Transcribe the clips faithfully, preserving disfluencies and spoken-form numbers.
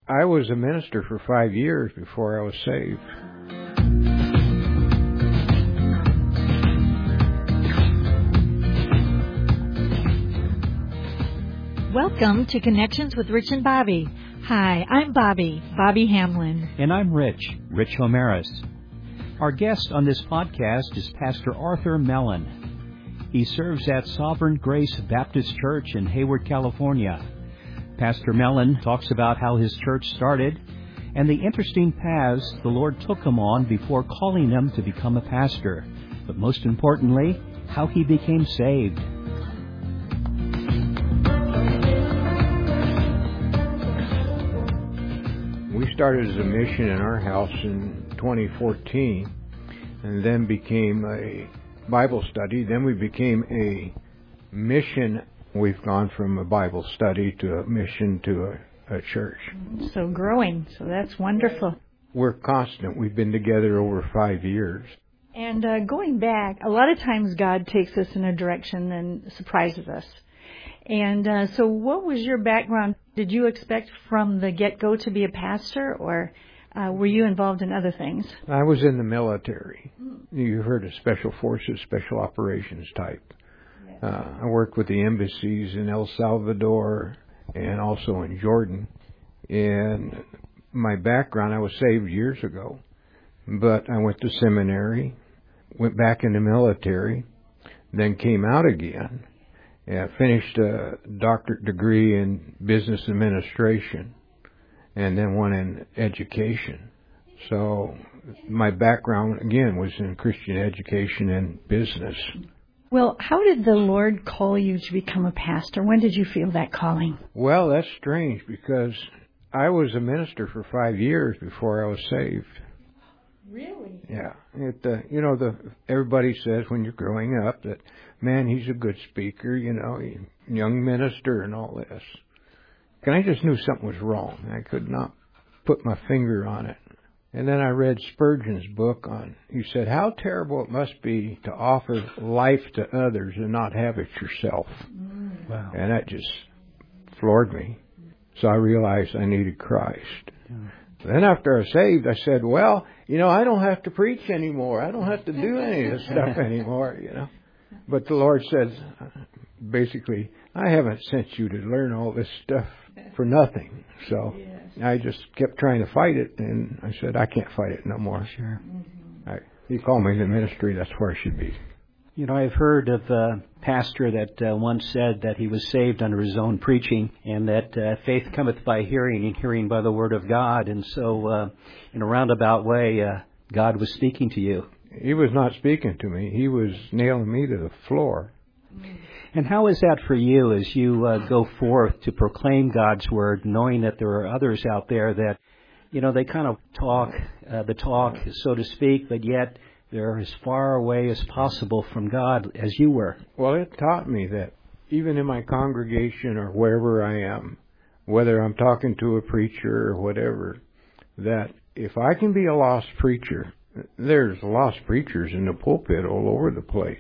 I was a minister for five years before I was saved. Welcome to Connections with Rich and Bobby. Hi, I'm Bobby, Bobby Hamlin. And I'm Rich, Rich Homeris. Our guest on this podcast is Pastor Arthur Mellon. He serves at Sovereign Grace Baptist Church in Hayward, California. Pastor Mellon talks about how his church started and the interesting paths the Lord took him on before calling him to become a pastor. But most importantly, how he became saved. We started as a mission in our house in twenty fourteen and then became a Bible study. Then we became a mission. We've gone from a Bible study to a mission to a, a church. So growing, so that's wonderful. We're constant. We've been together over five years. And uh, going back, a lot of times God takes us in a direction and surprises us. And uh, so what was your background? Did you expect from the get-go to be a pastor, or uh, were you involved in other things? I was in the military. You heard of Special Forces, Special Operations type. Uh, I worked with the embassies in El Salvador and also in Jordan. And my background, I was saved years ago, but I went to seminary, went back in the military, then came out again. Yeah, finished a doctorate degree in business administration and then one in education. So my background, again, was in Christian education and business. Well, how did the Lord call you to become a pastor? When did you feel that calling? Well, that's strange because I was a minister for five years before I was saved. Really? Yeah. It, uh, you know, the everybody says when you're growing up that, man, he's a good speaker, you know, young minister and all this. And I just knew something was wrong. I could not put my finger on it. And then I read Spurgeon's book on, he said, how terrible it must be to offer life to others and not have it yourself. Mm. Wow. And that just floored me. So I realized I needed Christ. Yeah. Then after I was saved, I said, well, you know, I don't have to preach anymore. I don't have to do any of this stuff anymore, you know. But the Lord says, basically, I haven't sent you to learn all this stuff for nothing. So yes. I just kept trying to fight it, and I said, I can't fight it no more. Sure. Mm-hmm. I, he called me to ministry. That's where I should be. You know, I've heard of a pastor that uh, once said that he was saved under his own preaching, and that uh, faith cometh by hearing, and hearing by the word of God. And so, uh, in a roundabout way, uh, God was speaking to you. He was not speaking to me. He was nailing me to the floor. And how is that for you as you uh, go forth to proclaim God's word, knowing that there are others out there that, you know, they kind of talk uh, the talk, so to speak, but yet they're as far away as possible from God as you were? Well, it taught me that even in my congregation or wherever I am, whether I'm talking to a preacher or whatever, that if I can be a lost preacher, there's lost preachers in the pulpit all over the place.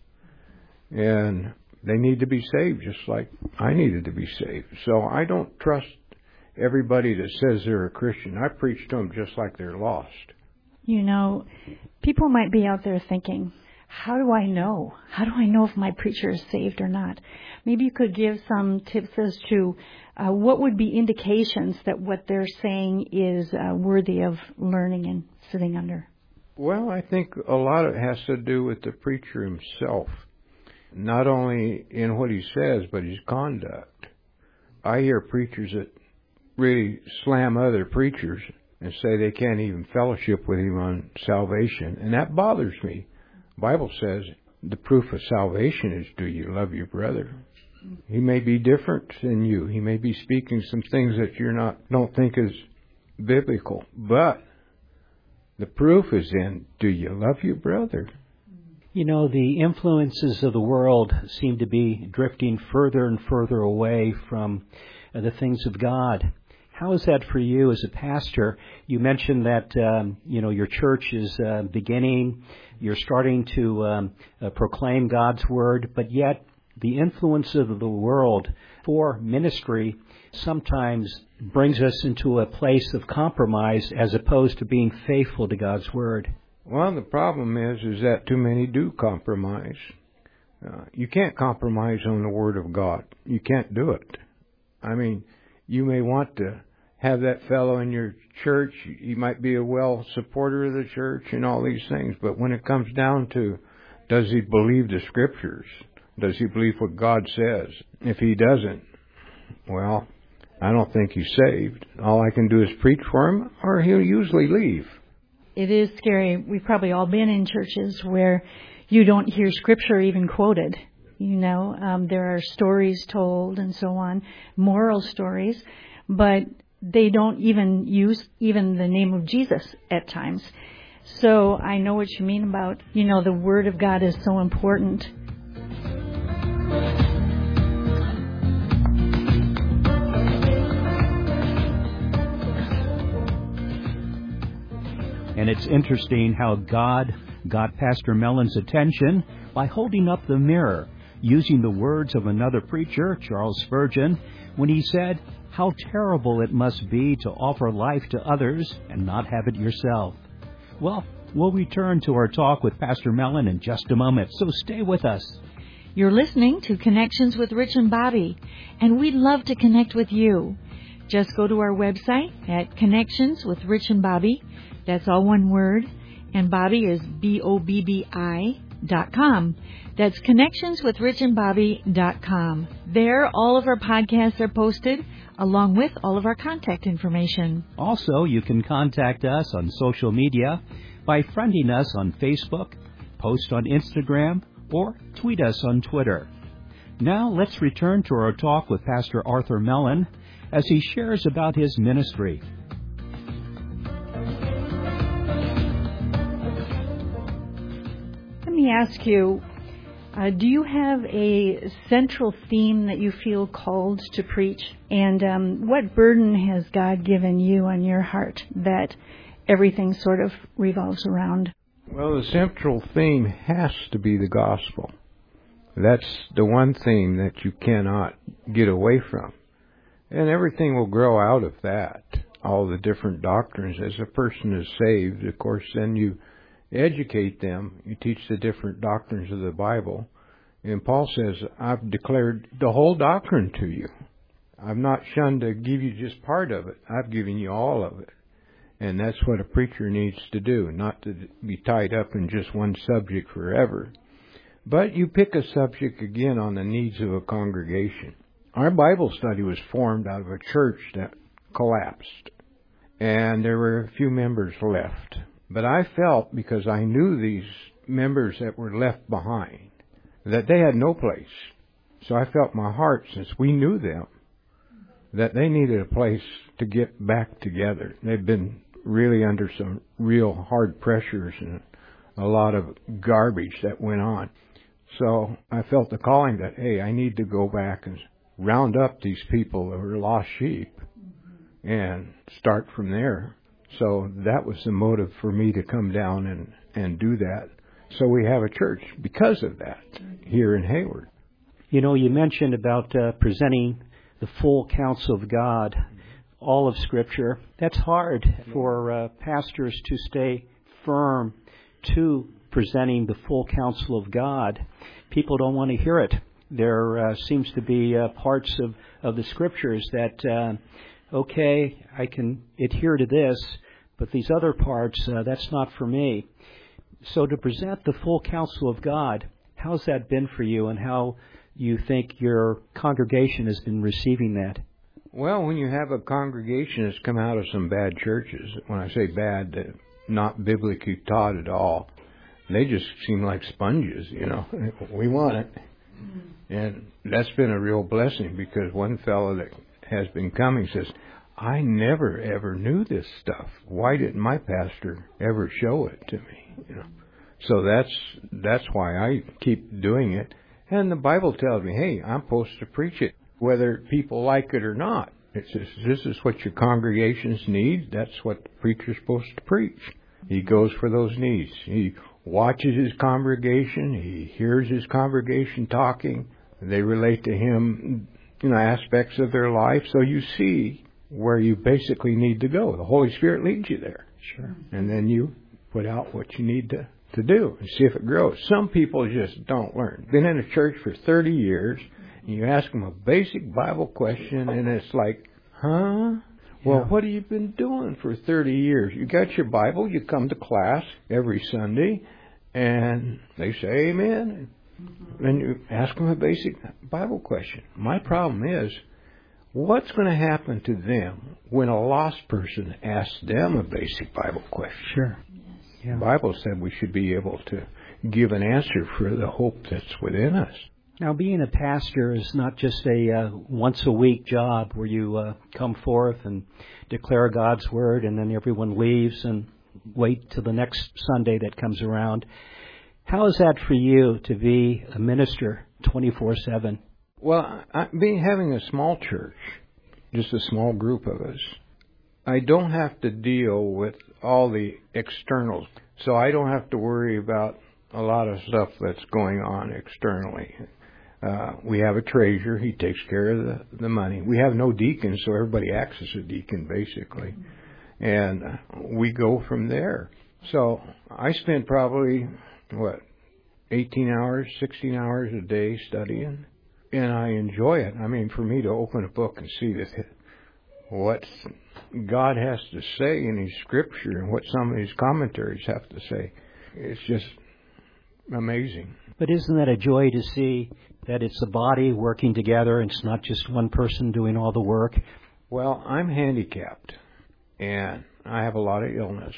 And they need to be saved just like I needed to be saved. So I don't trust everybody that says they're a Christian. I preach to them just like they're lost. You know, people might be out there thinking, how do I know? How do I know if my preacher is saved or not? Maybe you could give some tips as to uh, what would be indications that what they're saying is uh, worthy of learning and sitting under. Well, I think a lot of it has to do with the preacher himself. Not only in what he says, but his conduct. I hear preachers that really slam other preachers and say they can't even fellowship with him on salvation. And that bothers me. The Bible says the proof of salvation is, do you love your brother? He may be different than you. He may be speaking some things that you're not, don't think is biblical. But the proof is in, do you love your brother? You know, the influences of the world seem to be drifting further and further away from uh, the things of God. How is that for you as a pastor? You mentioned that, um, you know, your church is uh, beginning. You're starting to um, uh, proclaim God's word, but yet the influence of the world for ministry sometimes brings us into a place of compromise as opposed to being faithful to God's Word. Well, the problem is, is that too many do compromise. Uh, you can't compromise on the Word of God. You can't do it. I mean, you may want to have that fellow in your church. He might be a well supporter of the church and all these things. But when it comes down to, does he believe the Scriptures? Does he believe what God says? If he doesn't, well, I don't think he's saved. All I can do is preach for him, or he'll usually leave. It is scary. We've probably all been in churches where you don't hear Scripture even quoted. You know, um, there are stories told and so on, moral stories, but they don't even use even the name of Jesus at times. So I know what you mean about, you know, the Word of God is so important. And it's interesting how God got Pastor Mellon's attention by holding up the mirror, using the words of another preacher, Charles Spurgeon, when he said, "How terrible it must be to offer life to others and not have it yourself." Well, we'll return to our talk with Pastor Mellon in just a moment, so stay with us. You're listening to Connections with Rich and Bobby, and we'd love to connect with you. Just go to our website at Connections with Rich and Bobby. That's all one word, and Bobby is B O B B I dot com. That's Connections with Rich and Bobby dot com. There, all of our podcasts are posted, along with all of our contact information. Also, you can contact us on social media by friending us on Facebook, post on Instagram, or tweet us on Twitter. Now, let's return to our talk with Pastor Arthur Mellon as he shares about his ministry. Let me ask you, uh, do you have a central theme that you feel called to preach? And um, what burden has God given you on your heart that everything sort of revolves around? Well, the central theme has to be the gospel. That's the one theme that you cannot get away from. And everything will grow out of that. All the different doctrines. As a person is saved, of course, then you educate them. You teach the different doctrines of the Bible. And Paul says, I've declared the whole doctrine to you. I've not shunned to give you just part of it. I've given you all of it. And that's what a preacher needs to do, not to be tied up in just one subject forever. But you pick a subject again on the needs of a congregation. Our Bible study was formed out of a church that collapsed. And there were a few members left. But I felt, because I knew these members that were left behind, that they had no place. So I felt my heart, since we knew them, that they needed a place to get back together. They've been really under some real hard pressures and a lot of garbage that went on. So I felt the calling that, hey, I need to go back and round up these people that were lost sheep and start from there. So that was the motive for me to come down and, and do that. So we have a church because of that here in Hayward. You know, you mentioned about uh, presenting the full counsel of God, all of Scripture. That's hard for uh, pastors to stay firm to presenting the full counsel of God. People don't want to hear it. There uh, seems to be uh, parts of, of the Scriptures that, uh, okay, I can adhere to this, but these other parts, uh, that's not for me. So to present the full counsel of God, how's that been for you, and how you think your congregation has been receiving that? Well, when you have a congregation that's come out of some bad churches, when I say bad, they're not biblically taught at all, they just seem like sponges, you know. We want it. And that's been a real blessing, because one fellow that has been coming says, I never ever knew this stuff. Why didn't my pastor ever show it to me? You know. So that's that's why I keep doing it. And the Bible tells me, hey, I'm supposed to preach it, whether people like it or not. It says, this is what your congregations need. That's what the preacher's supposed to preach. He goes for those needs. He watches his congregation. He hears his congregation talking. They relate to him you know, aspects of their life, so you see where you basically need to go. The Holy Spirit leads you there. Sure. And then you put out what you need to, to do and see if it grows. Some people just don't learn. Been in a church for thirty years, and you ask them a basic Bible question, and it's like, huh? Well, Yeah. what have you been doing for thirty years? You got your Bible, you come to class every Sunday, and they say amen. Mm-hmm. And you ask them a basic Bible question. My problem is, what's going to happen to them when a lost person asks them a basic Bible question? Sure. Yeah. The Bible said we should be able to give an answer for the hope that's within us. Now, being a pastor is not just a uh, once-a-week job where you uh, come forth and declare God's Word and then everyone leaves and wait till the next Sunday that comes around. How is that for you to be a minister twenty-four seven? Well, I, being having a small church, just a small group of us, I don't have to deal with all the externals. So I don't have to worry about a lot of stuff that's going on externally. Uh, we have a treasurer. He takes care of the, the money. We have no deacon, so everybody acts as a deacon, basically. And uh, we go from there. So I spend probably, what, eighteen hours, sixteen hours a day studying. And I enjoy it. I mean, for me to open a book and see that what God has to say in His Scripture and what some of His commentaries have to say, it's just amazing. But isn't that a joy to see that it's a body working together and it's not just one person doing all the work? Well, I'm handicapped, and I have a lot of illness,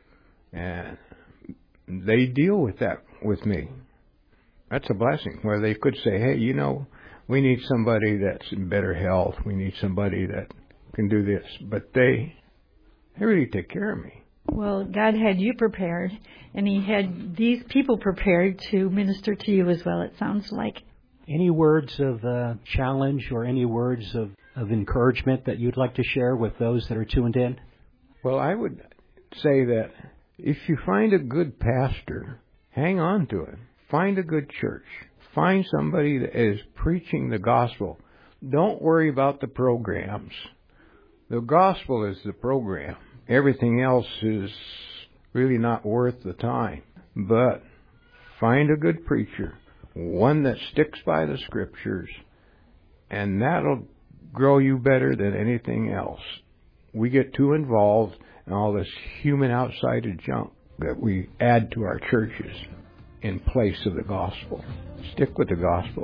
and they deal with that with me. That's a blessing, where they could say, hey, you know, we need somebody that's in better health. We need somebody that can do this. But they, they really take care of me. Well, God had you prepared, and He had these people prepared to minister to you as well, it sounds like. Any words of uh, challenge or any words of, of encouragement that you'd like to share with those that are tuned in? Well, I would say that if you find a good pastor, hang on to it. Find a good church. Find somebody that is preaching the gospel. Don't worry about the programs. The gospel is the program. Everything else is really not worth the time. But find a good preacher, one that sticks by the Scriptures, and that'll grow you better than anything else. We get too involved in all this human outside junk that we add to our churches in place of the gospel. Stick with the gospel.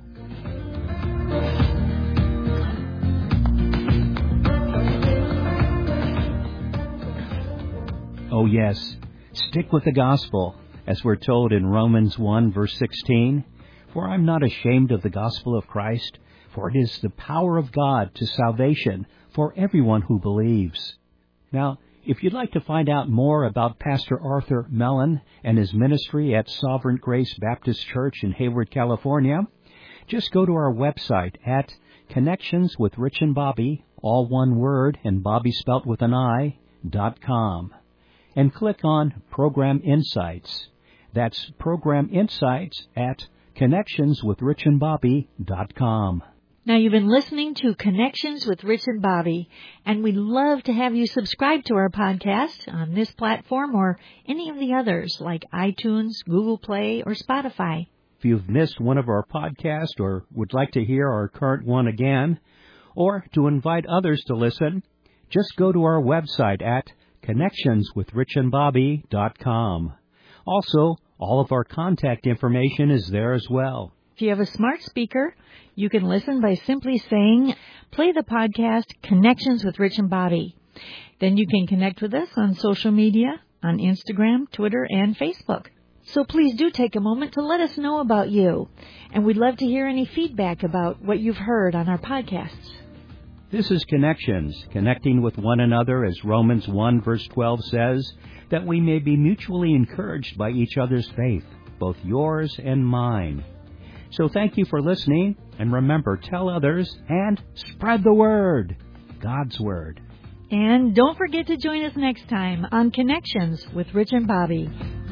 Oh yes, stick with the gospel, as we're told in Romans one, verse sixteen. For I'm not ashamed of the gospel of Christ, for it is the power of God to salvation for everyone who believes. Now, if you'd like to find out more about Pastor Arthur Mellon and his ministry at Sovereign Grace Baptist Church in Hayward, California, just go to our website at Connections with Rich and Bobby, all one word, and Bobby spelt with an I, dot com, and click on Program Insights. That's Program Insights at Connections with Rich and Bobby dot com. Now, you've been listening to Connections with Rich and Bobby, and we'd love to have you subscribe to our podcast on this platform or any of the others like iTunes, Google Play, or Spotify. If you've missed one of our podcasts or would like to hear our current one again, or to invite others to listen, just go to our website at Connections with Rich and Bobby dot com. Also, all of our contact information is there as well. If you have a smart speaker, you can listen by simply saying, play the podcast Connections with Rich and Bobby. Then you can connect with us on social media, on Instagram, Twitter, and Facebook. So please do take a moment to let us know about you. And we'd love to hear any feedback about what you've heard on our podcasts. This is Connections, connecting with one another, as Romans one verse twelve says, that we may be mutually encouraged by each other's faith, both yours and mine. So thank you for listening, and remember, tell others and spread the word, God's Word. And don't forget to join us next time on Connections with Rich and Bobby.